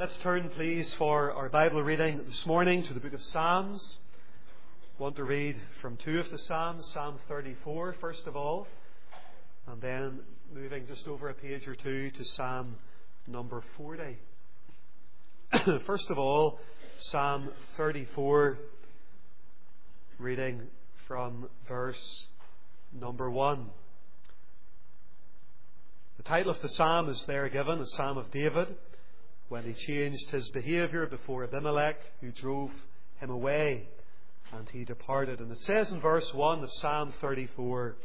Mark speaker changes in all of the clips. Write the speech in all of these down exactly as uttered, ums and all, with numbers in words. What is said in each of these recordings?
Speaker 1: Let's turn, please, for our Bible reading this morning to the book of Psalms. I want to read from two of the Psalms, Psalm thirty-four, first of all, and then moving just over a page or two to Psalm number forty. First of all, Psalm thirty-four, reading from verse number one. The title of the psalm is there given, a Psalm of David, when he changed his behaviour before Abimelech, who drove him away, and he departed. And it says in verse one of Psalm thirty-four,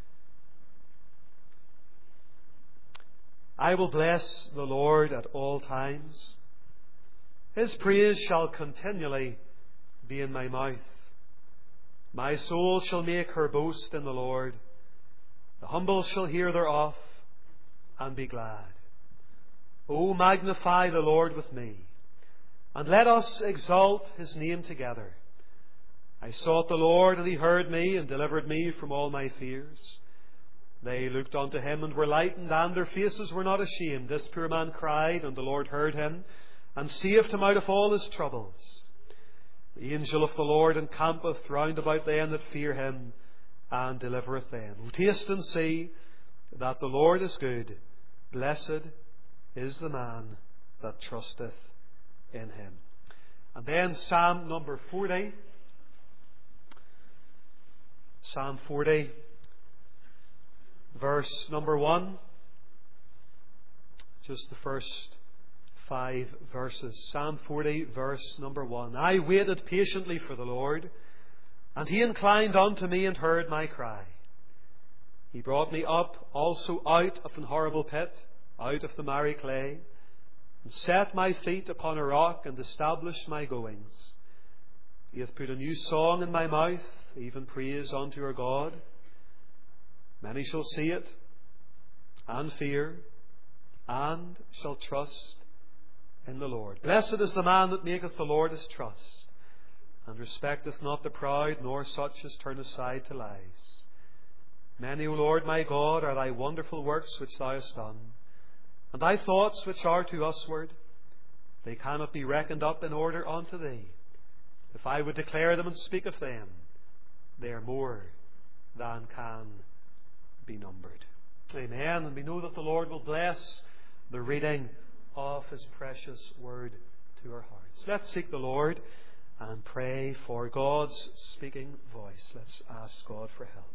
Speaker 1: I will bless the Lord at all times. His praise shall continually be in my mouth. My soul shall make her boast in the Lord. The humble shall hear thereof and be glad. O magnify the Lord with me, and let us exalt his name together. I sought the Lord, and he heard me, and delivered me from all my fears. They looked unto him, and were lightened, and their faces were not ashamed. This poor man cried, and the Lord heard him, and saved him out of all his troubles. The angel of the Lord encampeth round about them that fear him, and delivereth them. O taste and see that the Lord is good. Blessed is the man that trusteth in him. And then Psalm number forty. Psalm forty, verse number one. Just the first five verses. Psalm forty, verse number one. I waited patiently for the Lord, and he inclined unto me and heard my cry. He brought me up also out of an horrible pit, out of the miry clay, and set my feet upon a rock, and established my goings. He hath put a new song in my mouth, even praise unto our God. Many shall see it, and fear, and shall trust in the Lord. Blessed is the man that maketh the Lord his trust, and respecteth not the proud, nor such as turn aside to lies. Many, O Lord my God, are thy wonderful works which thou hast done, and thy thoughts which are to usward. They cannot be reckoned up in order unto thee. If I would declare them and speak of them, they are more than can be numbered. Amen. And we know that the Lord will bless the reading of his precious word to our hearts. Let's seek the Lord and pray for God's speaking voice. Let's ask God for help.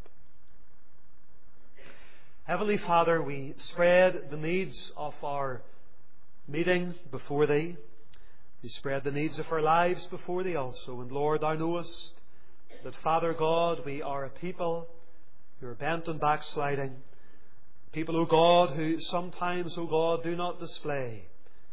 Speaker 1: Heavenly Father, we spread the needs of our meeting before Thee. We spread the needs of our lives before Thee also. And Lord, Thou knowest that, Father God, we are a people who are bent on backsliding. People, O God, who sometimes, O God, do not display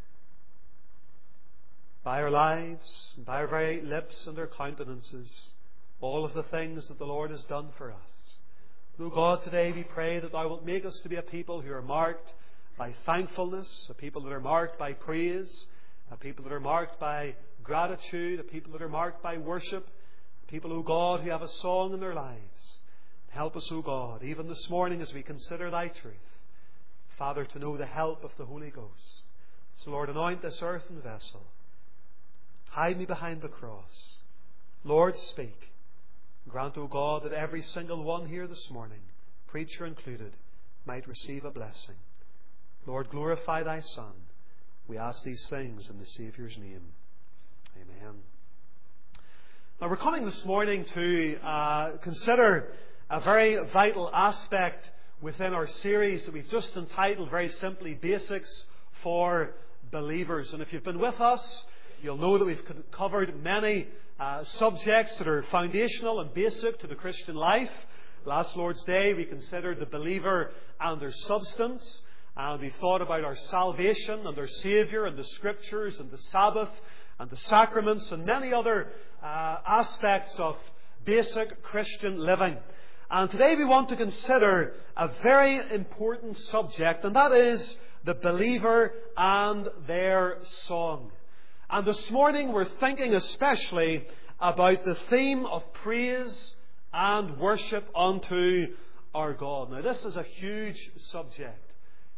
Speaker 1: by our lives, by our very lips and our countenances, all of the things that the Lord has done for us. O God, today we pray that Thou wilt make us to be a people who are marked by thankfulness, a people that are marked by praise, a people that are marked by gratitude, a people that are marked by worship, people, O God, who have a song in their lives. Help us, O God, even this morning as we consider Thy truth, Father, to know the help of the Holy Ghost. So, Lord, anoint this earthen vessel. Hide me behind the cross. Lord, speak. Grant, O God, that every single one here this morning, preacher included, might receive a blessing. Lord, glorify Thy Son. We ask these things in the Saviour's name. Amen. Now, we're coming this morning to uh, consider a very vital aspect within our series that we've just entitled very simply, Basics for Believers. And if you've been with us, you'll know that we've covered many Uh, subjects that are foundational and basic to the Christian life. Last Lord's Day we considered the believer and their substance, and we thought about our salvation and our Saviour and the Scriptures and the Sabbath and the sacraments and many other uh, aspects of basic Christian living. And today we want to consider a very important subject, and that is the believer and their song. And this morning we're thinking especially about the theme of praise and worship unto our God. Now, this is a huge subject.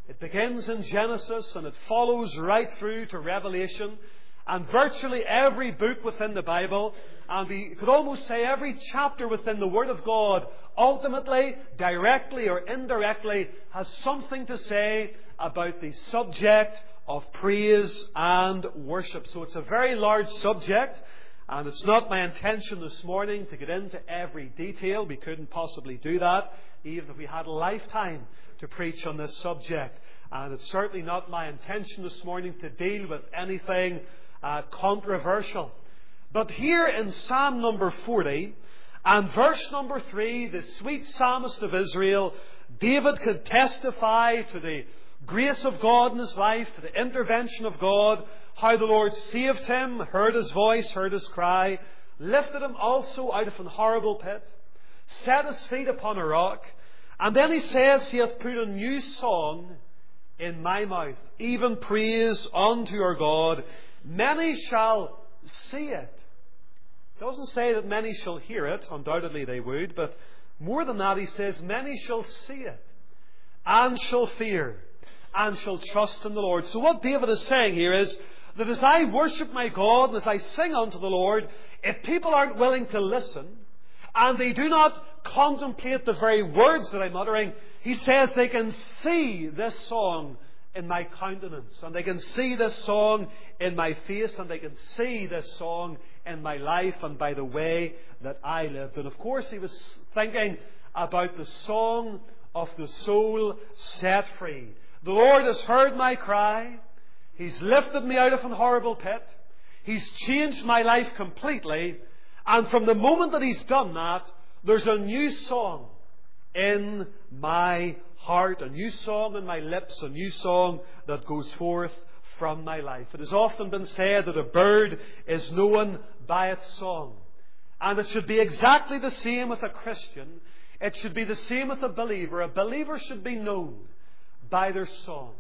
Speaker 1: It begins in Genesis and it follows right through to Revelation, and virtually every book within the Bible, and we could almost say every chapter within the Word of God, ultimately, directly or indirectly, has something to say about the subject of praise and worship. So it's a very large subject, and it's not my intention this morning to get into every detail. We couldn't possibly do that, even if we had a lifetime to preach on this subject. And it's certainly not my intention this morning to deal with anything uh, controversial. But here in Psalm number forty and verse number three, the sweet psalmist of Israel, David could testify to the grace of God in his life, to the intervention of God, how the Lord saved him, heard his voice, heard his cry, lifted him also out of an horrible pit, set his feet upon a rock, and then he says, He hath put a new song in my mouth, even praise unto our God. Many shall see it. It doesn't say that many shall hear it. Undoubtedly they would. But more than that, he says, many shall see it, and shall fear, and shall trust in the Lord. So what David is saying here is that as I worship my God, and as I sing unto the Lord, if people aren't willing to listen, and they do not contemplate the very words that I'm uttering, he says they can see this song in my countenance, and they can see this song in my face, and they can see this song in my life and by the way that I lived. And of course he was thinking about the song of the soul set free. The Lord has heard my cry. He's lifted me out of an horrible pit. He's changed my life completely. And from the moment that He's done that, there's a new song in my heart, a new song in my lips, a new song that goes forth from my life. It has often been said that a bird is known by its song. And it should be exactly the same with a Christian. It should be the same with a believer. A believer should be known by their song.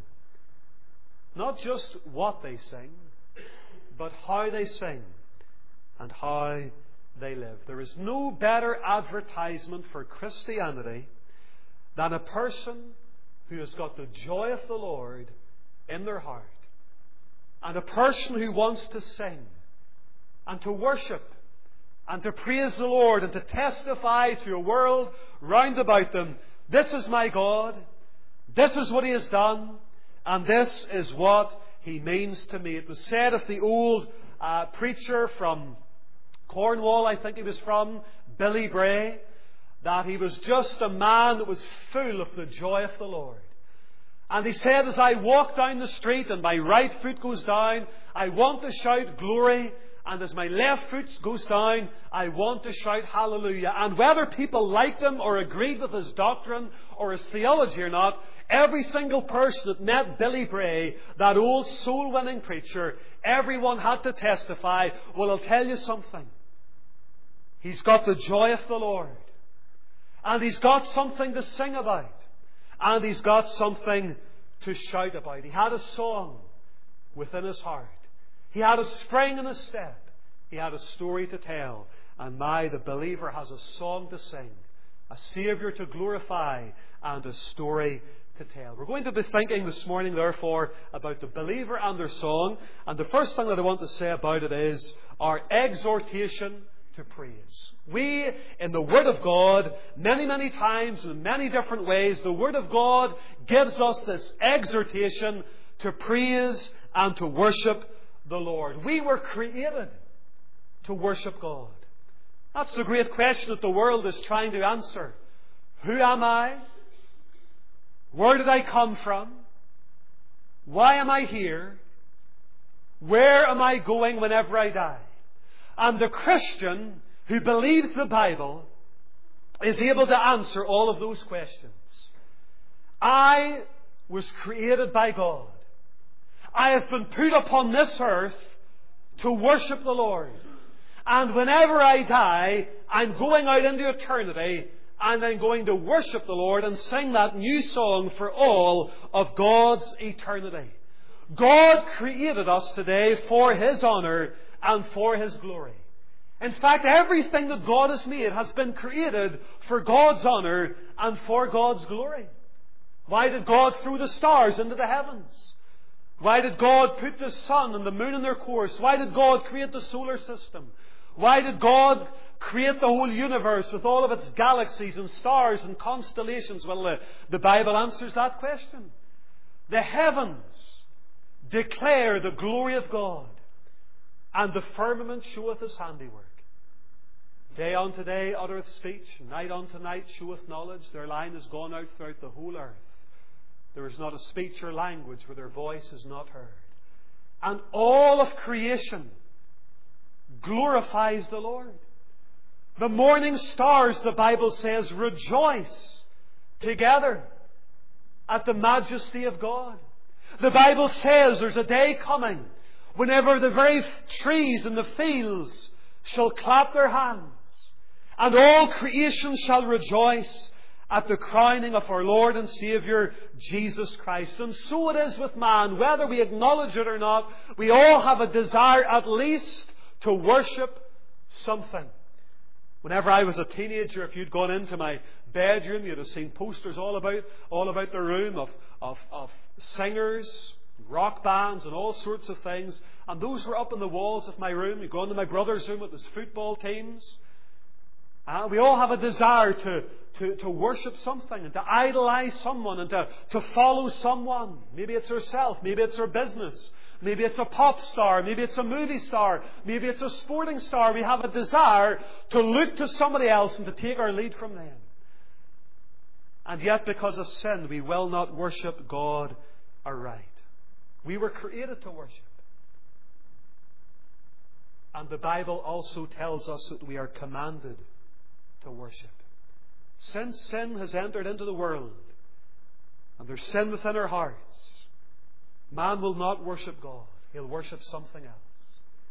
Speaker 1: Not just what they sing, but how they sing and how they live. There is no better advertisement for Christianity than a person who has got the joy of the Lord in their heart, and a person who wants to sing and to worship and to praise the Lord and to testify to a world round about them, this is my God, this is what He has done, and this is what He means to me. It was said of the old uh, preacher from Cornwall, I think he was from, Billy Bray, that he was just a man that was full of the joy of the Lord. And he said, as I walk down the street and my right foot goes down, I want to shout glory. And as my left foot goes down, I want to shout hallelujah. And whether people liked him or agreed with his doctrine or his theology or not, every single person that met Billy Bray, that old soul-winning preacher, everyone had to testify, well, I'll tell you something. He's got the joy of the Lord. And he's got something to sing about. And he's got something to shout about. He had a song within his heart. He had a spring in his step. He had a story to tell. And my, the believer has a song to sing, a Saviour to glorify, and a story to tell. We're going to be thinking this morning, therefore, about the believer and their song. And the first thing that I want to say about it is our exhortation to praise. We, in the Word of God, many, many times, in many different ways, the Word of God gives us this exhortation to praise and to worship the Lord. We were created to worship God. That's the great question that the world is trying to answer. Who am I? Where did I come from? Why am I here? Where am I going whenever I die? And the Christian who believes the Bible is able to answer all of those questions. I was created by God. I have been put upon this earth to worship the Lord. And whenever I die, I'm going out into eternity and I'm going to worship the Lord and sing that new song for all of God's eternity. God created us today for His honour and for His glory. In fact, everything that God has made has been created for God's honour and for God's glory. Why did God throw the stars into the heavens? Why did God put the sun and the moon in their course? Why did God create the solar system? Why did God create the whole universe with all of its galaxies and stars and constellations? Well, the, the Bible answers that question. The heavens declare the glory of God, and the firmament showeth His handiwork. Day unto day uttereth speech, night unto night showeth knowledge. Their line is gone out throughout the whole earth. There is not a speech or language where their voice is not heard. And all of creation glorifies the Lord. The morning stars, the Bible says, rejoice together at the majesty of God. The Bible says there's a day coming whenever the very trees in the fields shall clap their hands, and all creation shall rejoice at the crowning of our Lord and Saviour, Jesus Christ. And so it is with man. Whether we acknowledge it or not, we all have a desire at least to worship something. Whenever I was a teenager, if you'd gone into my bedroom, you'd have seen posters all about all about the room of, of, of singers, rock bands and all sorts of things. And those were up on the walls of my room. You go into my brother's room with his football teams. And we all have a desire to, to, to worship something and to idolize someone and to, to follow someone. Maybe it's ourselves, maybe it's our business, maybe it's a pop star, maybe it's a movie star, maybe it's a sporting star. We have a desire to look to somebody else and to take our lead from them. And yet, because of sin, we will not worship God aright. We were created to worship. And the Bible also tells us that we are commanded to worship. Since sin has entered into the world, and there's sin within our hearts, man will not worship God. He'll worship something else.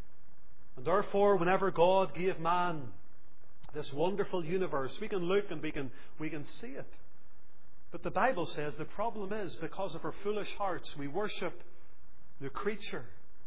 Speaker 1: And therefore, whenever God gave man this wonderful universe, we can look and we can, we can see it. But the Bible says the problem is, because of our foolish hearts, we worship the creature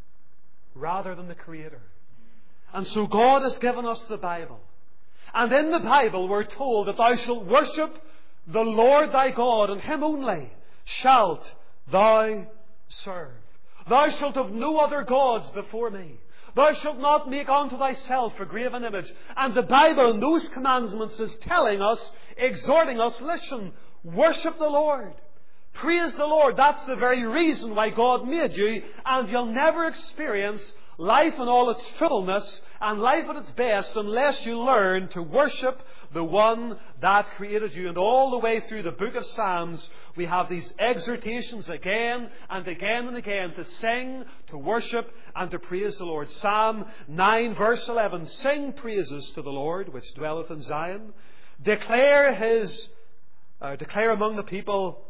Speaker 1: rather than the Creator. And so God has given us the Bible. And in the Bible we're told that thou shalt worship the Lord thy God, and Him only shalt thou serve. Thou shalt have no other gods before me. Thou shalt not make unto thyself a graven image. And the Bible in those commandments is telling us, exhorting us, listen, worship the Lord. Praise the Lord. That's the very reason why God made you, and you'll never experience life in all its fullness and life at its best unless you learn to worship the one that created you. And all the way through the book of Psalms, we have these exhortations again and again and again to sing, to worship, and to praise the Lord. Psalm nine verse eleven, sing praises to the Lord which dwelleth in Zion. Declare His, uh, declare among the people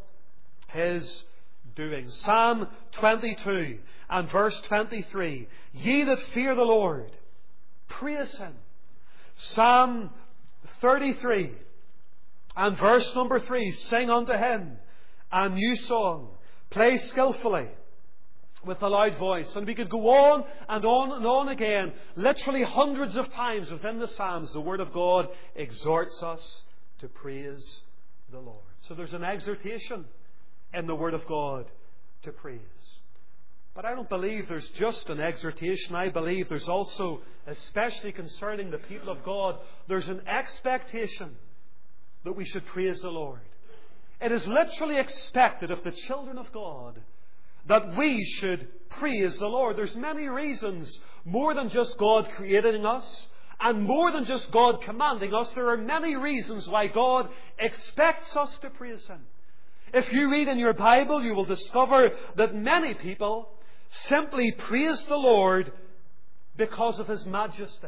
Speaker 1: His doings. Psalm twenty-two and verse twenty-three, ye that fear the Lord, praise Him. Psalm thirty-three and verse number three, sing unto Him a new song, play skillfully with a loud voice. And we could go on and on and on again. Literally hundreds of times within the Psalms, the Word of God exhorts us to praise the Lord. So there's an exhortation in the Word of God to praise. But I don't believe there's just an exhortation. I believe there's also, especially concerning the people of God, there's an expectation that we should praise the Lord. It is literally expected of the children of God that we should praise the Lord. There's many reasons, more than just God creating us, and more than just God commanding us. There are many reasons why God expects us to praise Him. If you read in your Bible, you will discover that many people simply praise the Lord because of His majesty.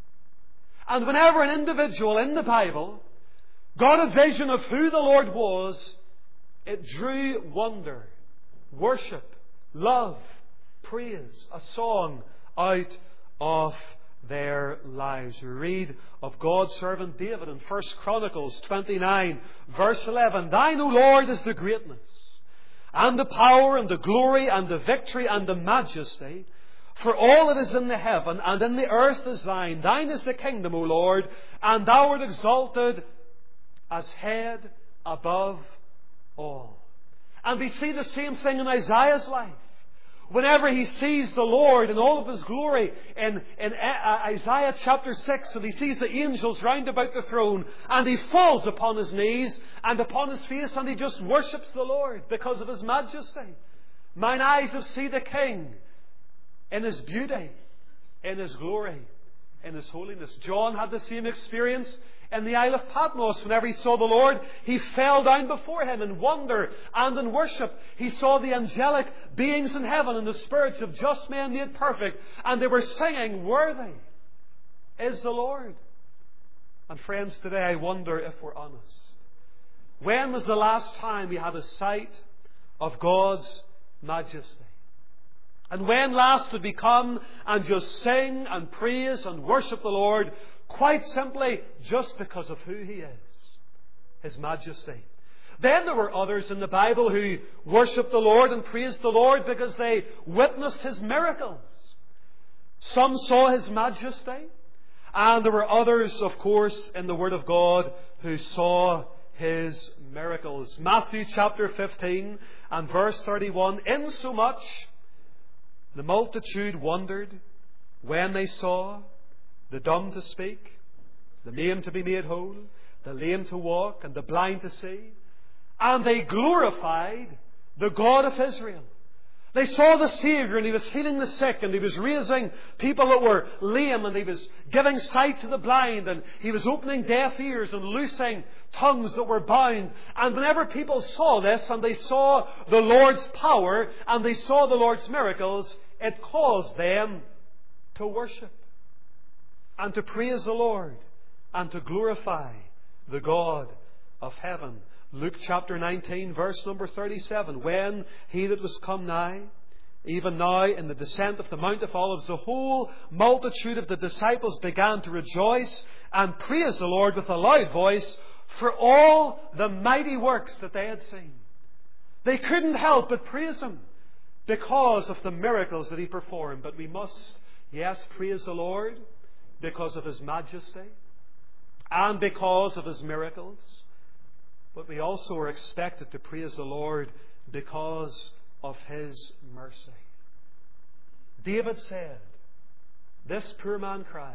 Speaker 1: And whenever an individual in the Bible got a vision of who the Lord was, it drew wonder, worship, love, praise, a song out of their lives. We read of God's servant David in First Chronicles twenty-nine verse eleven, thine, O Lord, is the greatness and the power and the glory and the victory and the majesty, for all that is in the heaven and in the earth is thine. Thine is the kingdom, O Lord, and thou art exalted as head above all. And we see the same thing in Isaiah's life. Whenever he sees the Lord in all of His glory in, in Isaiah chapter six, and he sees the angels round about the throne, and he falls upon his knees and upon his face, and he just worships the Lord because of His majesty. Mine eyes have seen the King in His beauty, in His glory, in His holiness. John had the same experience in the Isle of Patmos. Whenever he saw the Lord, he fell down before Him in wonder and in worship. He saw the angelic beings in heaven and the spirits of just men made perfect, and they were singing, "Worthy is the Lord." And friends, today I wonder if we're honest. When was the last time we had a sight of God's majesty? And when last did we come and just sing and praise and worship the Lord, quite simply just because of who He is, His majesty? Then there were others in the Bible who worshipped the Lord and praised the Lord because they witnessed His miracles. Some saw His majesty, and there were others, of course, in the Word of God who saw His miracles. Matthew chapter fifteen and verse thirty-one, "Insomuch the multitude wondered when they saw the dumb to speak, the maimed to be made whole, the lame to walk, and the blind to see. And they glorified the God of Israel." They saw the Saviour, and He was healing the sick, and He was raising people that were lame, and He was giving sight to the blind, and He was opening deaf ears and loosing tongues that were bound. And whenever people saw this, and they saw the Lord's power, and they saw the Lord's miracles, it caused them to worship and to praise the Lord and to glorify the God of heaven. Luke chapter nineteen, verse number thirty-seven. "When He that was come nigh, even now in the descent of the Mount of Olives, the whole multitude of the disciples began to rejoice and praise the Lord with a loud voice for all the mighty works that they had seen." They couldn't help but praise Him because of the miracles that He performed. But we must, yes, praise the Lord because of His majesty and because of His miracles. But we also are expected to praise the Lord because of His mercy. David said, "This poor man cried,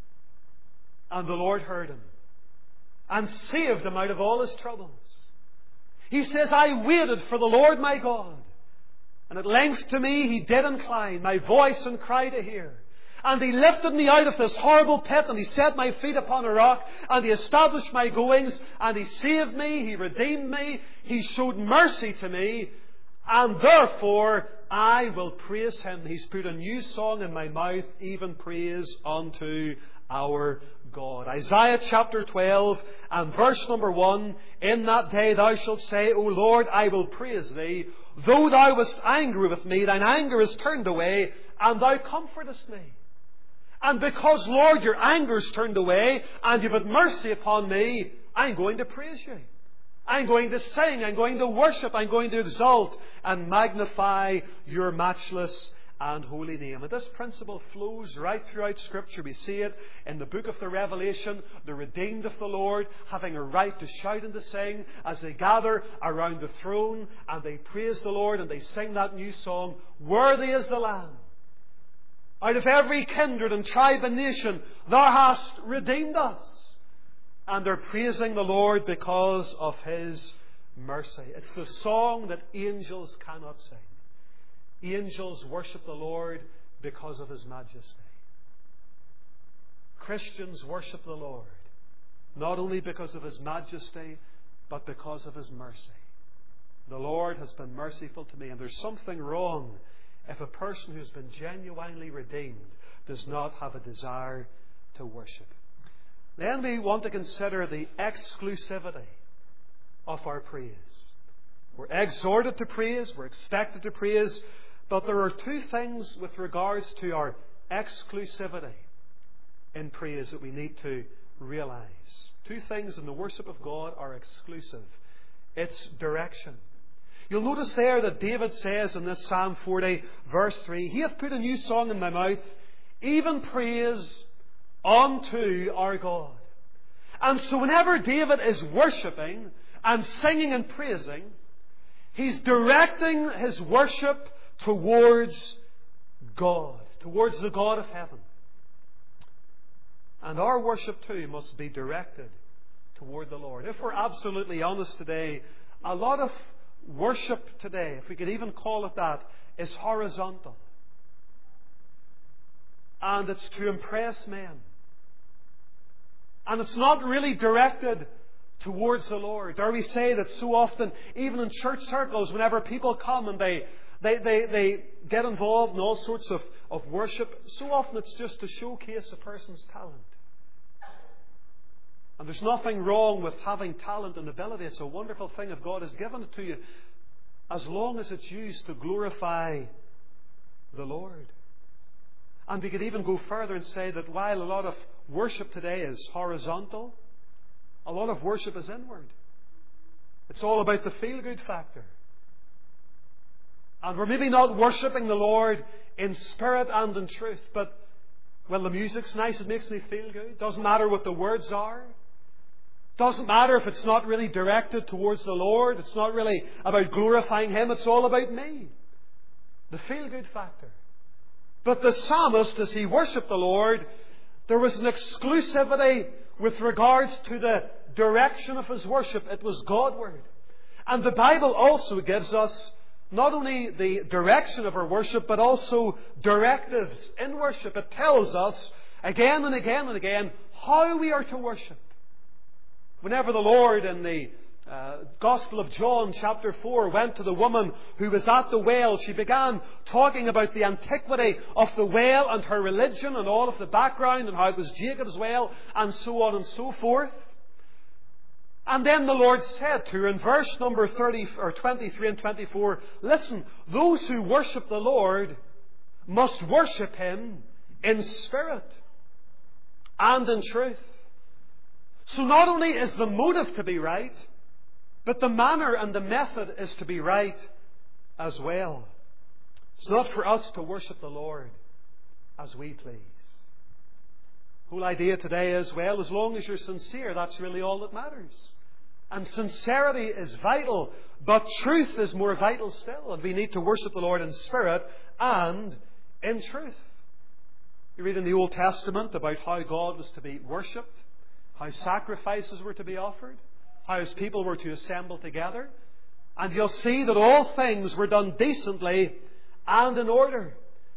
Speaker 1: and the Lord heard him and saved him out of all his troubles." He says, "I waited for the Lord my God, and at length to me He did incline my voice and cry to hear. And He lifted me out of this horrible pit, and He set my feet upon a rock, and He established my goings, and He saved me, He redeemed me, He showed mercy to me, and therefore I will praise Him. He's put a new song in my mouth, even praise unto our God." Isaiah chapter twelve and verse number one, "In that day thou shalt say, O Lord, I will praise Thee. Though Thou wast angry with me, Thine anger is turned away, and Thou comfortest me." And because, Lord, your anger's turned away and you've had mercy upon me, I'm going to praise You. I'm going to sing. I'm going to worship. I'm going to exalt and magnify Your matchless and holy name. And this principle flows right throughout Scripture. We see it in the book of the Revelation, the redeemed of the Lord having a right to shout and to sing as they gather around the throne and they praise the Lord and they sing that new song, "Worthy is the Lamb. Out of every kindred and tribe and nation, Thou hast redeemed us." And they're praising the Lord because of His mercy. It's the song that angels cannot sing. Angels worship the Lord because of His majesty. Christians worship the Lord not only because of His majesty, but because of His mercy. The Lord has been merciful to me, and there's something wrong if a person who's been genuinely redeemed does not have a desire to worship. Then we want to consider the exclusivity of our praise. We're exhorted to praise, we're expected to praise, but there are two things with regards to our exclusivity in praise that we need to realize. Two things in the worship of God are exclusive. It's direction. You'll notice there that David says in this Psalm forty, verse three, "He hath put a new song in my mouth, even praise unto our God." And so whenever David is worshipping and singing and praising, He's directing his worship towards God, towards the God of heaven. And our worship too must be directed toward the Lord. If we're absolutely honest today, a lot of worship today, if we could even call it that, is horizontal. And it's to impress men. And it's not really directed towards the Lord. Or we say that so often, even in church circles, whenever people come and they they, they, they get involved in all sorts of, of worship, so often it's just to showcase a person's talent. And there's nothing wrong with having talent and ability. It's a wonderful thing if God has given it to you, as long as it's used to glorify the Lord. And we could even go further and say that while a lot of worship today is horizontal, a lot of worship is inward. It's all about the feel-good factor. And we're maybe not worshipping the Lord in spirit and in truth, but, well, the music's nice, it makes me feel good. Doesn't matter what the words are. Doesn't matter if it's not really directed towards the Lord. It's not really about glorifying Him. It's all about me. The feel-good factor. But the psalmist, as he worshipped the Lord, there was an exclusivity with regards to the direction of his worship. It was Godward. And the Bible also gives us not only the direction of our worship, but also directives in worship. It tells us again and again and again how we are to worship. Whenever the Lord in the uh, Gospel of John chapter four went to the woman who was at the well, she began talking about the antiquity of the well and her religion and all of the background and how it was Jacob's well and so on and so forth. And then the Lord said to her in verse number thirty or twenty-three and twenty-four, listen, those who worship the Lord must worship Him in spirit and in truth. So not only is the motive to be right, but the manner and the method is to be right as well. It's not for us to worship the Lord as we please. The whole idea today is, well, as long as you're sincere, that's really all that matters. And sincerity is vital, but truth is more vital still. And we need to worship the Lord in spirit and in truth. You read in the Old Testament about how God was to be worshipped, how sacrifices were to be offered, how His people were to assemble together. And you'll see that all things were done decently and in order.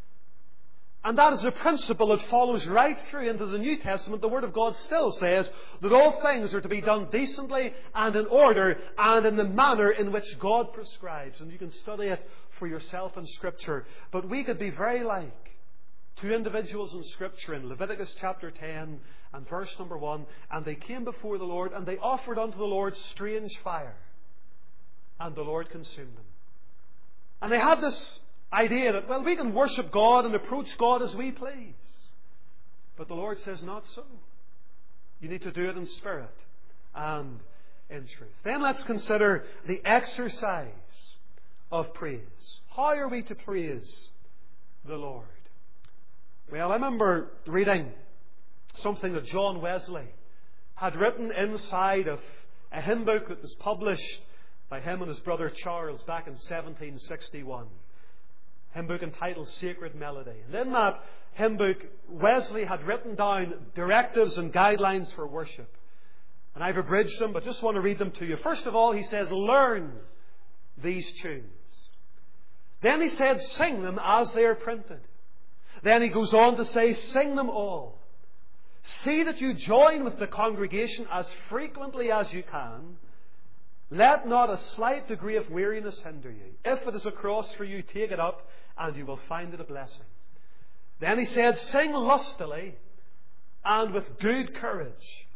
Speaker 1: And that is a principle that follows right through into the New Testament. The Word of God still says that all things are to be done decently and in order and in the manner in which God prescribes. And you can study it for yourself in Scripture. But we could be very like two individuals in Scripture in Leviticus chapter ten and verse number one. And they came before the Lord and they offered unto the Lord strange fire. And the Lord consumed them. And they had this idea that, well, we can worship God and approach God as we please. But the Lord says not so. You need to do it in spirit and in truth. Then let's consider the exercise of praise. How are we to praise the Lord? Well, I remember reading something that John Wesley had written inside of a hymn book that was published by him and his brother Charles back in seventeen sixty-one. Hymn book entitled Sacred Melody. And in that hymn book, Wesley had written down directives and guidelines for worship. And I've abridged them, but just want to read them to you. First of all, he says, learn these tunes. Then he said, sing them as they are printed. Then he goes on to say, sing them all. See that you join with the congregation as frequently as you can. Let not a slight degree of weariness hinder you. If it is a cross for you, take it up, and you will find it a blessing. Then he said, sing lustily and with good courage.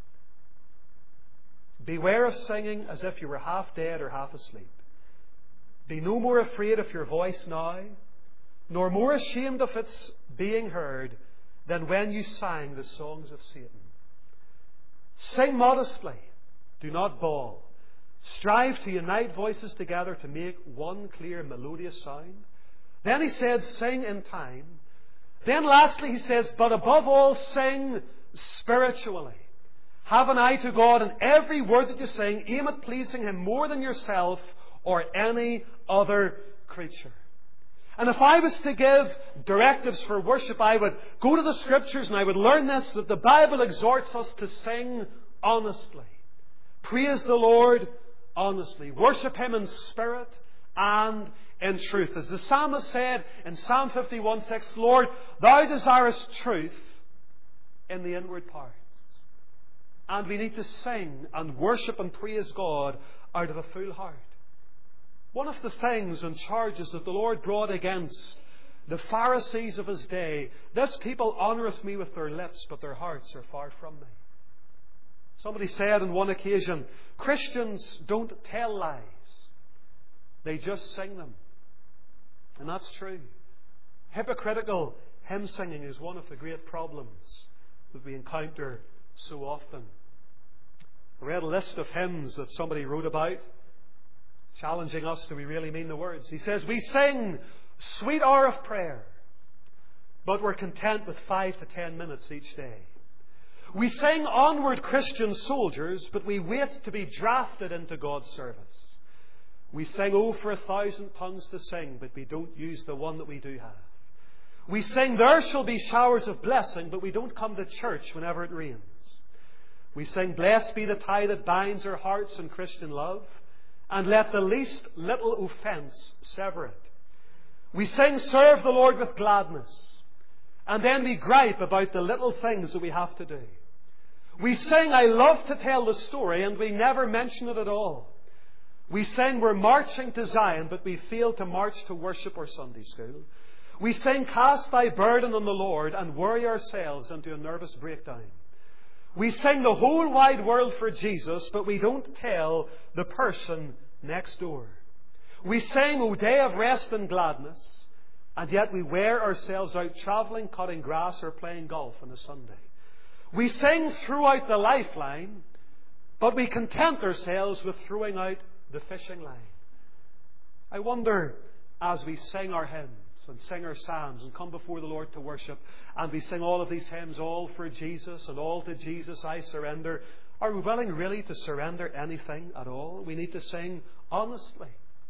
Speaker 1: Beware of singing as if you were half dead or half asleep. Be no more afraid of your voice now, nor more ashamed of its being heard, than when you sang the songs of Satan. Sing modestly, do not bawl. Strive to unite voices together to make one clear melodious sound. Then he said, sing in time. Then lastly he says, but above all, sing spiritually. Have an eye to God in every word that you sing. Aim at pleasing Him more than yourself or any other creature. And if I was to give directives for worship, I would go to the Scriptures and I would learn this, that the Bible exhorts us to sing honestly. Praise the Lord honestly. Worship Him in spirit and in truth. As the psalmist said in Psalm fifty-one six, Lord, Thou desirest truth in the inward parts. And we need to sing and worship and praise God out of a full heart. One of the things and charges that the Lord brought against the Pharisees of His day, this people honoureth me with their lips, but their hearts are far from me. Somebody said on one occasion, Christians don't tell lies. They just sing them. And that's true. Hypocritical hymn singing is one of the great problems that we encounter so often. I read a list of hymns that somebody wrote about, challenging us, do we really mean the words? He says, we sing sweet hour of prayer, but we're content with five to ten minutes each day. We sing onward Christian soldiers, but we wait to be drafted into God's service. We sing, oh, for a thousand tongues to sing, but we don't use the one that we do have. We sing, there shall be showers of blessing, but we don't come to church whenever it rains. We sing, blessed be the tie that binds our hearts in Christian love, and let the least little offence sever it. We sing, serve the Lord with gladness, and then we gripe about the little things that we have to do. We sing, I love to tell the story, and we never mention it at all. We sing, we're marching to Zion, but we fail to march to worship or Sunday school. We sing, cast thy burden on the Lord, and worry ourselves into a nervous breakdown. We sing the whole wide world for Jesus, but we don't tell the person next door. We sing, O day of rest and gladness, and yet we wear ourselves out travelling, cutting grass, or playing golf on a Sunday. We sing throughout the lifeline, but we content ourselves with throwing out the fishing line. I wonder, as we sing our hymns and sing our psalms and come before the Lord to worship, and we sing all of these hymns, all for Jesus and all to Jesus I surrender, are we willing really to surrender anything at all? We need to sing honestly.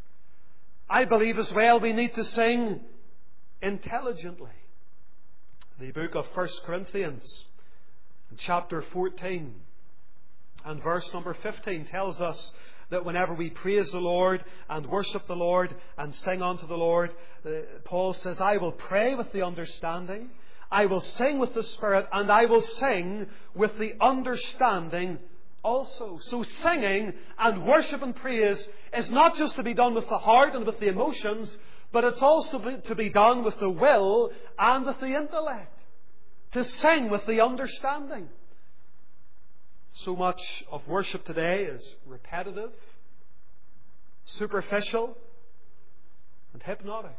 Speaker 1: I believe as well we need to sing intelligently. The book of First Corinthians, chapter fourteen and verse number fifteen, tells us that whenever we praise the Lord and worship the Lord and sing unto the Lord, uh, Paul says, I will pray with the understanding, I will sing with the Spirit, and I will sing with the understanding also. So singing and worship and praise is not just to be done with the heart and with the emotions, but it's also to be done with the will and with the intellect. To sing with the understanding. So much of worship today is repetitive, superficial, and hypnotic.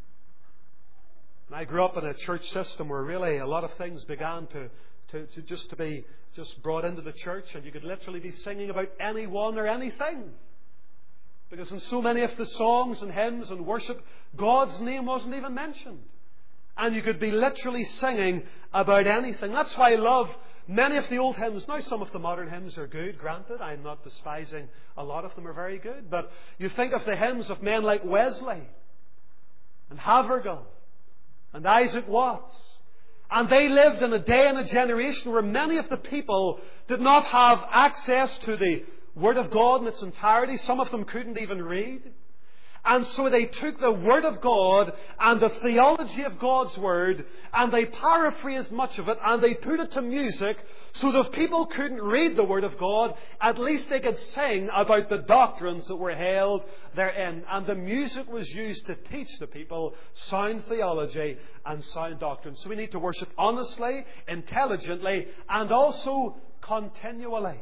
Speaker 1: And I grew up in a church system where really a lot of things began to, to, to just to be just brought into the church, and you could literally be singing about anyone or anything. Because in so many of the songs and hymns and worship, God's name wasn't even mentioned. And you could be literally singing about anything. That's why I love many of the old hymns. Now, some of the modern hymns are good, granted. I'm not despising. A lot of them are very good. But you think of the hymns of men like Wesley and Havergal and Isaac Watts. And they lived in a day and a generation where many of the people did not have access to the Word of God in its entirety. Some of them couldn't even read. And so they took the Word of God and the theology of God's Word, and they paraphrased much of it, and they put it to music, so that if people couldn't read the Word of God, at least they could sing about the doctrines that were held therein. And the music was used to teach the people sound theology and sound doctrine. So we need to worship honestly, intelligently, and also continually.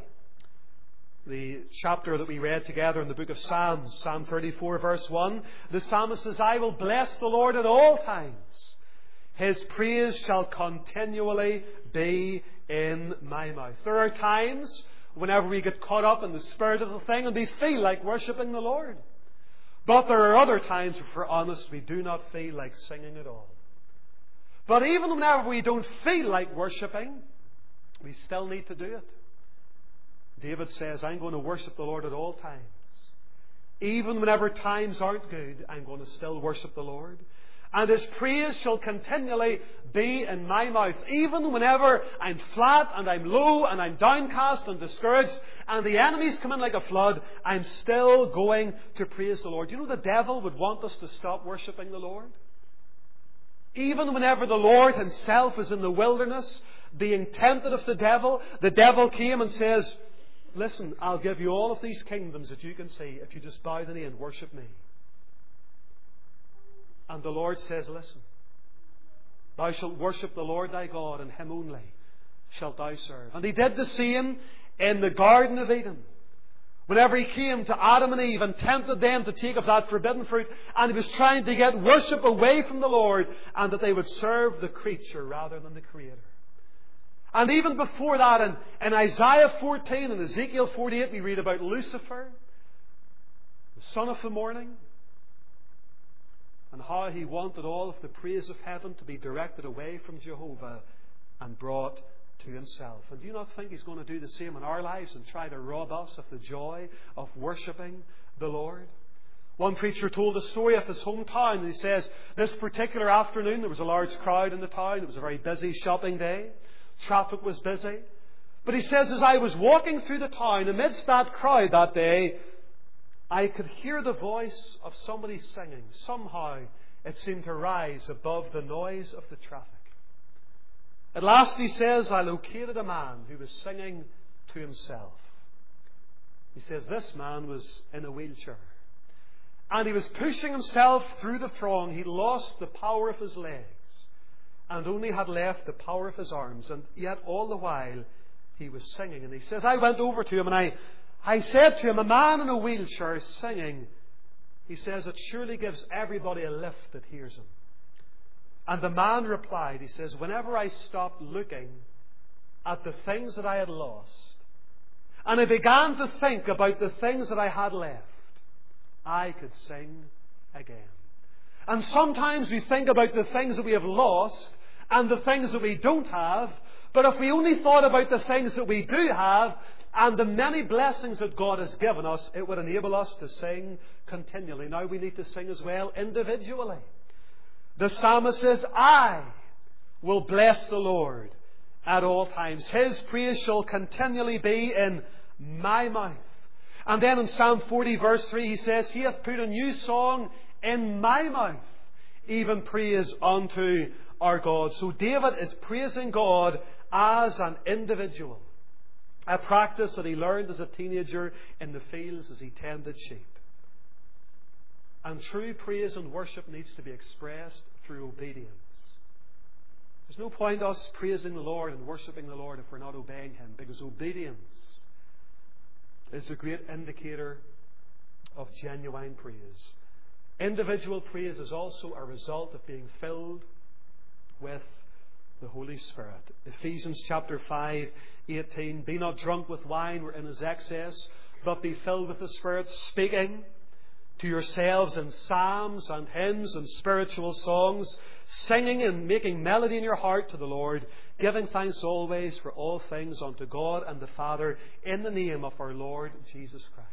Speaker 1: The chapter that we read together in the book of Psalms, Psalm thirty-four, verse one, the psalmist says, I will bless the Lord at all times. His praise shall continually be in my mouth. There are times whenever we get caught up in the spirit of the thing and we feel like worshipping the Lord. But there are other times, if we're honest, we do not feel like singing at all. But even whenever we don't feel like worshipping, we still need to do it. David says, I'm going to worship the Lord at all times. Even whenever times aren't good, I'm going to still worship the Lord. And His praise shall continually be in my mouth. Even whenever I'm flat and I'm low and I'm downcast and discouraged and the enemies come in like a flood, I'm still going to praise the Lord. You know, the devil would want us to stop worshipping the Lord. Even whenever the Lord Himself is in the wilderness being tempted of the devil, the devil came and says, listen, I'll give you all of these kingdoms that you can see if you just bow the knee and worship me. And the Lord says, listen, thou shalt worship the Lord thy God, and Him only shalt thou serve. And He did the same in the Garden of Eden. Whenever He came to Adam and Eve and tempted them to take of that forbidden fruit, and He was trying to get worship away from the Lord, and that they would serve the creature rather than the Creator. And even before that, in, in Isaiah fourteen and Ezekiel forty-eight, we read about Lucifer, the son of the morning, and how he wanted all of the praise of heaven to be directed away from Jehovah and brought to himself. And do you not think He's going to do the same in our lives and try to rob us of the joy of worshipping the Lord? One preacher told a story of his hometown, and he says, this particular afternoon there was a large crowd in the town. It was a very busy shopping day. Traffic was busy. But he says, as I was walking through the town amidst that crowd that day, I could hear the voice of somebody singing. Somehow it seemed to rise above the noise of the traffic. At last, he says, I located a man who was singing to himself. He says this man was in a wheelchair. And he was pushing himself through the throng. He'd lost the power of his legs and only had left the power of his arms. And yet all the while he was singing. And he says, I went over to him and I, I said to him, a man in a wheelchair is singing. He says, it surely gives everybody a lift that hears him. And the man replied, he says, whenever I stopped looking at the things that I had lost, and I began to think about the things that I had left, I could sing again. And sometimes we think about the things that we have lost and the things that we don't have, but if we only thought about the things that we do have and the many blessings that God has given us, it would enable us to sing continually. Now we need to sing as well individually. The psalmist says, I will bless the Lord at all times. His praise shall continually be in my mouth. And then in Psalm forty verse three he says, He hath put a new song in my mouth, even praise unto our God. So David is praising God as an individual. A practice that he learned as a teenager in the fields as he tended sheep. And true praise and worship needs to be expressed through obedience. There's no point us praising the Lord and worshipping the Lord if we're not obeying Him, because obedience is a great indicator of genuine praise. Individual praise is also a result of being filled with the Holy Spirit. Ephesians chapter five, eighteen, be not drunk with wine wherein is excess, but be filled with the Spirit, speaking to yourselves in psalms and hymns and spiritual songs, singing and making melody in your heart to the Lord, giving thanks always for all things unto God and the Father in the name of our Lord Jesus Christ.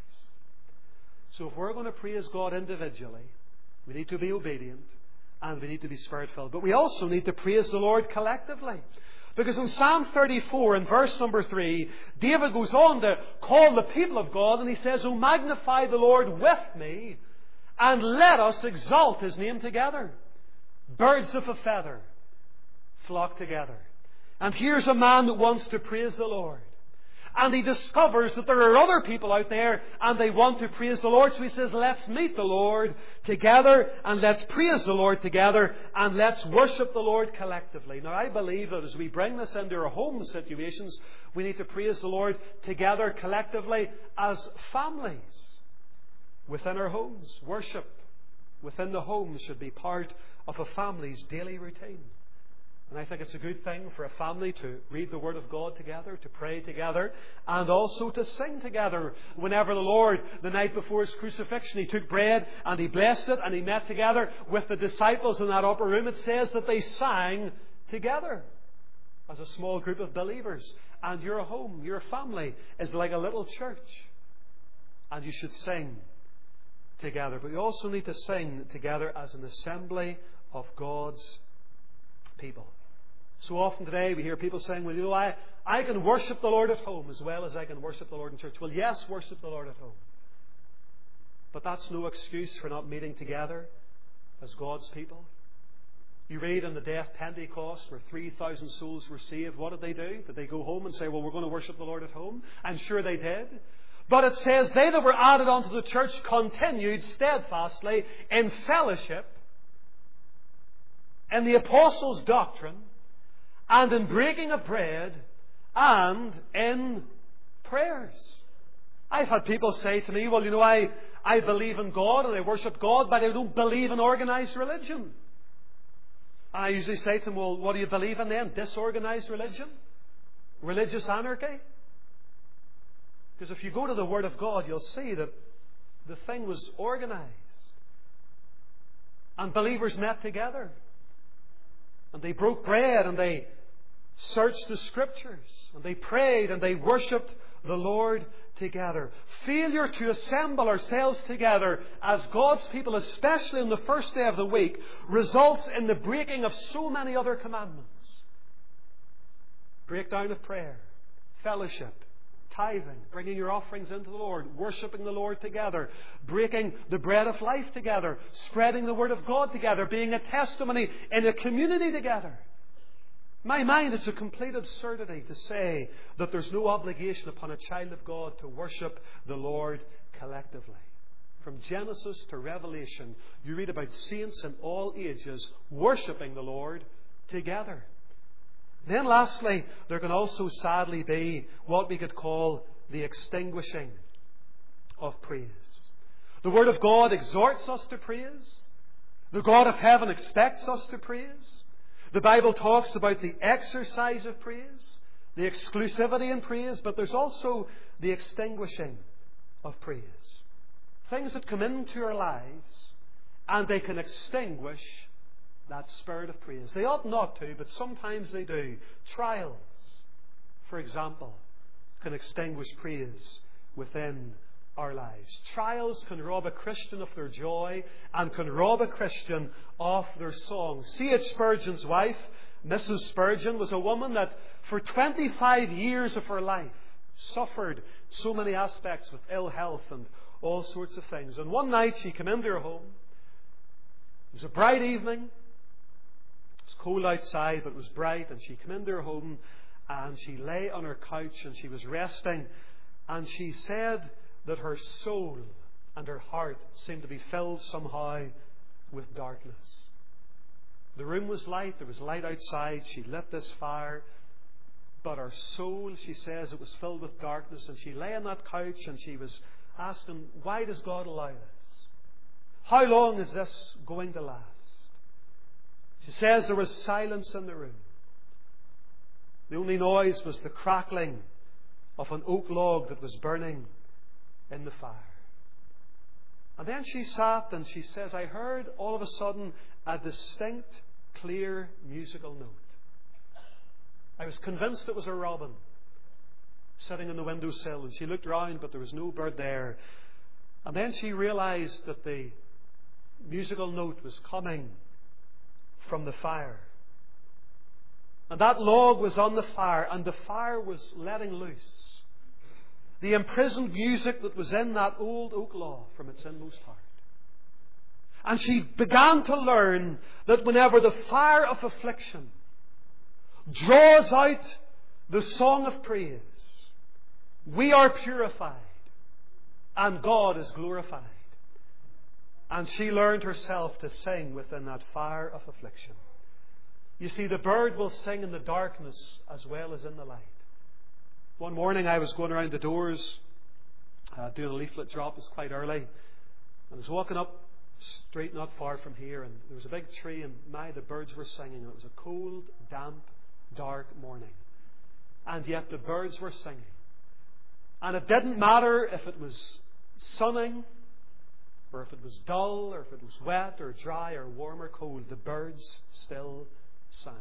Speaker 1: So if we're going to praise God individually, we need to be obedient and we need to be Spirit-filled. But we also need to praise the Lord collectively. Because in Psalm thirty-four, in verse number three, David goes on to call the people of God and he says, O magnify the Lord with me, and let us exalt His name together. Birds of a feather flock together. And here's a man that wants to praise the Lord. And he discovers that there are other people out there and they want to praise the Lord. So he says, let's meet the Lord together and let's praise the Lord together and let's worship the Lord collectively. Now I believe that as we bring this into our home situations, we need to praise the Lord together collectively as families within our homes. Worship within the home should be part of a family's daily routine. And I think it's a good thing for a family to read the Word of God together, to pray together, and also to sing together. Whenever the Lord, the night before His crucifixion, He took bread and He blessed it and He met together with the disciples in that upper room, it says that they sang together as a small group of believers. And your home, your family, is like a little church. And you should sing together. But we also need to sing together as an assembly of God's people. So often today we hear people saying, well, you know, I, I can worship the Lord at home as well as I can worship the Lord in church. Well, yes, worship the Lord at home. But that's no excuse for not meeting together as God's people. You read on the day of Pentecost where three thousand souls were saved. What did they do? Did they go home and say, well, we're going to worship the Lord at home? I'm sure they did. But it says they that were added unto the church continued steadfastly in fellowship, in the apostles' doctrine, and in breaking of bread, and in prayers. I've had people say to me, well, you know, I, I believe in God and I worship God, but I don't believe in organised religion. And I usually say to them, well, what do you believe in then? Disorganised religion? Religious anarchy? Because if you go to the Word of God, you'll see that the thing was organised. And believers met together. And they broke bread and they searched the Scriptures. And they prayed and they worshipped the Lord together. Failure to assemble ourselves together as God's people, especially on the first day of the week, results in the breaking of so many other commandments. Breakdown of prayer, fellowship, tithing, bringing your offerings into the Lord, worshipping the Lord together, breaking the bread of life together, spreading the Word of God together, being a testimony in a community together. In my mind, it's a complete absurdity to say that there's no obligation upon a child of God to worship the Lord collectively. From Genesis to Revelation, you read about saints in all ages worshipping the Lord together. Then lastly, there can also sadly be what we could call the extinguishing of praise. The Word of God exhorts us to praise. The God of heaven expects us to praise. The Bible talks about the exercise of praise, the exclusivity in praise, but there's also the extinguishing of praise. Things that come into our lives and they can extinguish that spirit of praise. They ought not to, but sometimes they do. Trials, for example, can extinguish praise within our lives. Trials can rob a Christian of their joy and can rob a Christian of their song. C H Spurgeon's wife, Missus Spurgeon, was a woman that for twenty-five years of her life suffered so many aspects with ill health and all sorts of things. And one night she came into her home. It was a bright evening. It was cold outside, but it was bright. And she came into her home and she lay on her couch and she was resting. And she said that her soul and her heart seemed to be filled somehow with darkness. The room was light. There was light outside. She lit this fire. But her soul, she says, it was filled with darkness. And she lay on that couch and she was asking, why does God allow this? How long is this going to last? She says there was silence in the room. The only noise was the crackling of an oak log that was burning in the fire. And then she sat and she says, I heard all of a sudden a distinct, clear musical note. I was convinced it was a robin sitting on the windowsill, and she looked round, but there was no bird there. And then she realized that the musical note was coming from the fire. And that log was on the fire, and the fire was letting loose the imprisoned music that was in that old oak log from its inmost heart. And she began to learn that whenever the fire of affliction draws out the song of praise, we are purified and God is glorified. And she learned herself to sing within that fire of affliction. You see, the bird will sing in the darkness as well as in the light. One morning I was going around the doors uh, doing a leaflet drop. It was quite early. And I was walking up street not far from here, and there was a big tree, and my, the birds were singing. It was a cold, damp, dark morning. And yet the birds were singing. And it didn't matter if it was sunning, or if it was dull, or if it was wet, or dry, or warm, or cold. The birds still sang.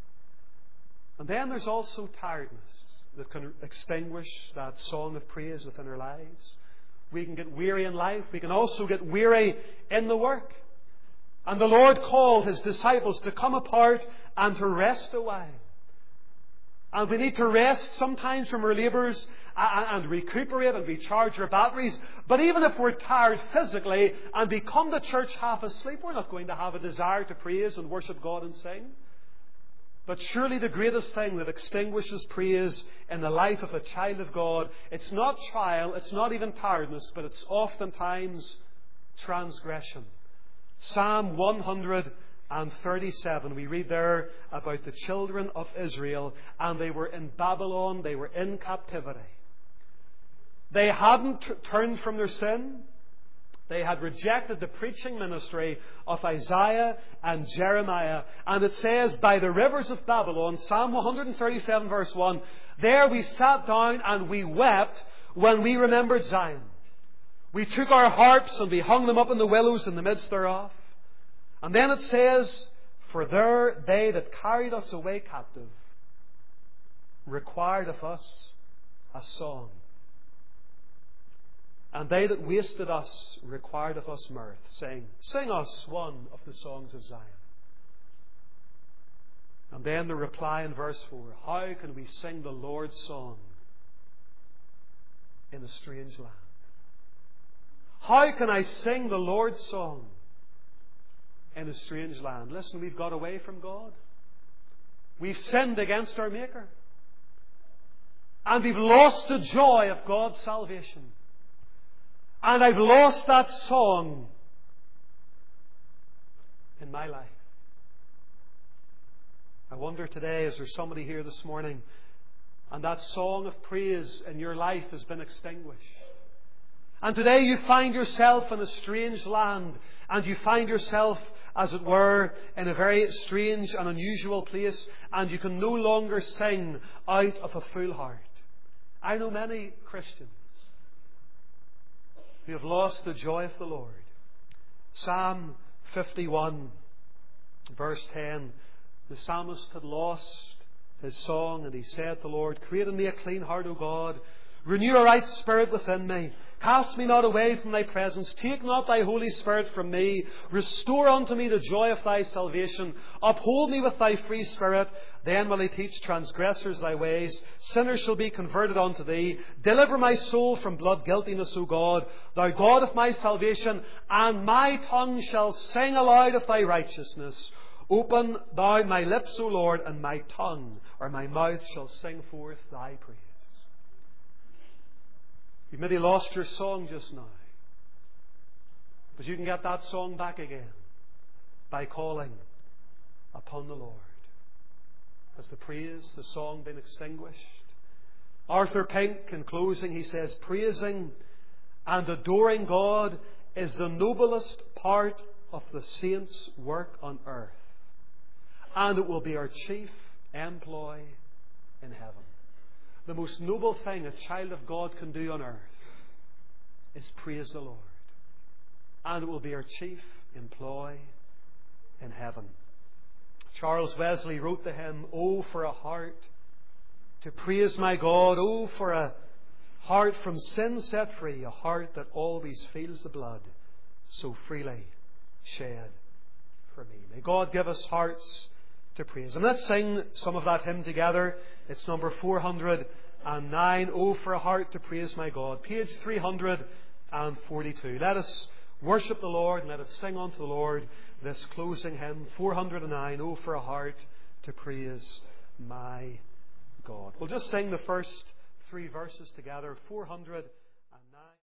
Speaker 1: And then there's also tiredness that can extinguish that song of praise within our lives. We can get weary in life. We can also get weary in the work. And the Lord called His disciples to come apart and to rest a while. And we need to rest sometimes from our labours and recuperate and recharge our batteries. But even if we're tired physically and we come to church half asleep, we're not going to have a desire to praise and worship God and sing. But surely the greatest thing that extinguishes praise in the life of a child of God, it's not trial, it's not even tiredness, but it's oftentimes transgression. Psalm one thirty-seven, we read there about the children of Israel, and they were in Babylon, they were in captivity. They hadn't t- turned from their sin. They had rejected the preaching ministry of Isaiah and Jeremiah. And it says, by the rivers of Babylon, Psalm one thirty-seven verse one, there we sat down and we wept when we remembered Zion. We took our harps and we hung them up in the willows in the midst thereof. And then it says, for there they that carried us away captive required of us a song. And they that wasted us required of us mirth, saying, sing us one of the songs of Zion. And then the reply in verse four, how can we sing the Lord's song in a strange land? How can I sing the Lord's song in a strange land? Listen, we've got away from God. We've sinned against our Maker. And we've lost the joy of God's salvation. And I've lost that song in my life. I wonder today, is there somebody here this morning and that song of praise in your life has been extinguished? And today you find yourself in a strange land, and you find yourself, as it were, in a very strange and unusual place, and you can no longer sing out of a full heart. I know many Christians who have lost the joy of the Lord. Psalm fifty-one, verse ten. The psalmist had lost his song, and he said to the Lord, create in me a clean heart, O God. Renew a right spirit within me. Cast me not away from thy presence. Take not thy Holy Spirit from me. Restore unto me the joy of thy salvation. Uphold me with thy free spirit. Then will he teach transgressors thy ways. Sinners shall be converted unto thee. Deliver my soul from blood guiltiness, O God, thou God of my salvation. And my tongue shall sing aloud of thy righteousness. Open thou my lips, O Lord, and my tongue, or my mouth, shall sing forth thy praise. You maybe lost your song just now, but you can get that song back again by calling upon the Lord. Has the praise, the song been extinguished? Arthur Pink, in closing, he says, praising and adoring God is the noblest part of the saints' work on earth, and it will be our chief employ in heaven. The most noble thing a child of God can do on earth is praise the Lord. And it will be our chief employ in heaven. Charles Wesley wrote the hymn, oh, for a heart to praise my God. Oh, for a heart from sin set free. A heart that always feels the blood so freely shed for me. May God give us hearts to praise. And let's sing some of that hymn together. It's number four hundred nine, Oh, for a heart to praise my God. Page three hundred forty-two. Let us worship the Lord and let us sing unto the Lord this closing hymn, four hundred nine, Oh, for a heart to praise my God. We'll just sing the first three verses together, four hundred nine.